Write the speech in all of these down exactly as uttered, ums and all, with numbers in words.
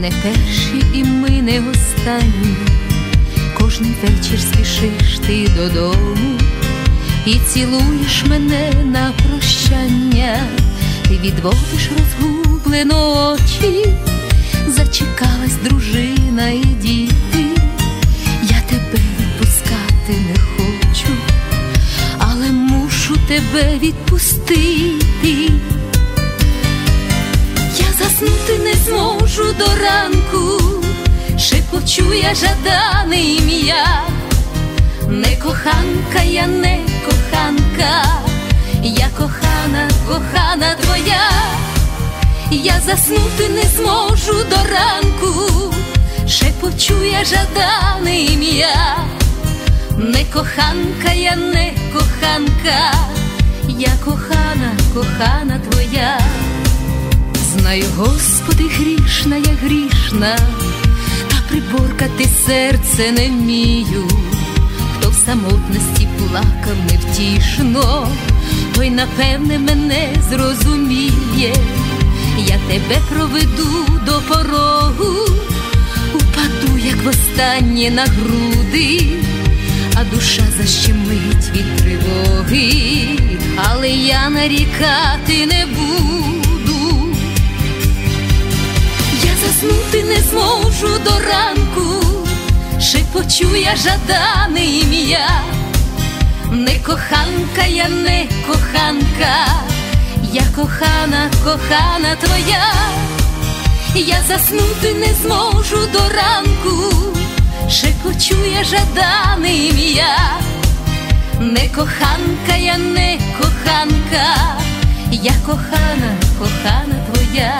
не перші і ми не останні. Кожний вечір спішиш ти додому і цілуєш мене на прощання. Ти відводиш розгублено очі, зачекалась дружина і діти. Я тебе відпускати не хочу, але мушу тебе відпустити. Я заснути не зможу до ранку, шепочу я жадане ім'я. Не коханка, я не коханка, я кохана, кохана твоя. Я заснути не зможу до ранку, шепочу я жадане ім'я. Не коханка, я не коханка, я кохана, кохана твоя. Знаю, Господи, грішна я грішна, та приборкати серце не вмію. Хто в самотності плакав невтішно, той, напевне, мене зрозуміє. Я тебе проведу до порогу, упаду, як востаннє, на груди, а душа защемить від тривоги. Але я нарікати не буду. Я заснути не зможу до ранку, шепочу я жадане ім'я. Не коханка, я не коханка, я кохана, кохана твоя. Я заснути не зможу до ранку, шепочу я жадане ім'я. Не коханка, я не коханка, я кохана, кохана твоя.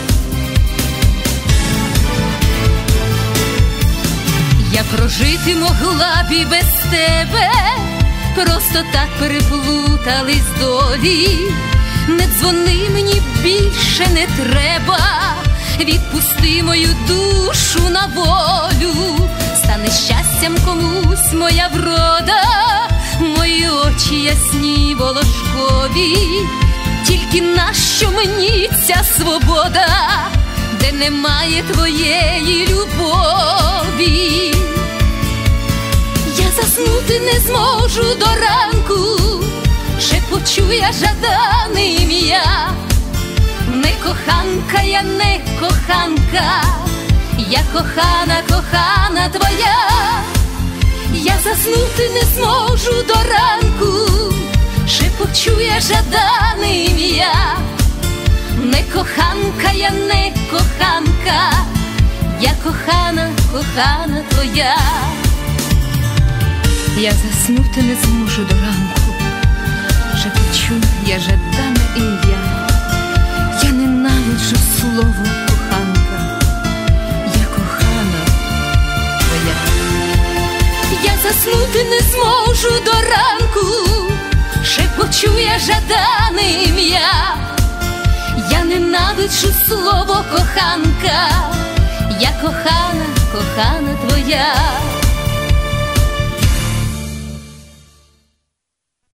Я прожити могла б і без тебе, просто так переплутались долі. Не дзвони мені більше, не треба, відпусти мою душу на волю. Стане щастям комусь моя врода, мої очі ясні волошкові. Тільки нащо мені ця свобода, де немає твоєї любові? Я заснути не зможу до ранку, шепочу я жадане ім'я. Не коханка, я не коханка, я кохана, кохана твоя. Я заснути не зможу до ранку, шепочу я жадане ім'я. Не коханка, я не коханка, я кохана, кохана твоя. Я заснути не зможу до ранку, шепочу я жадане ім'я. Я ненавиджу слово коханка, я кохана твоя. Я заснути не зможу до ранку, шепочу я жадане ім'я. Я ненавиджу слово коханка, я кохана, кохана твоя.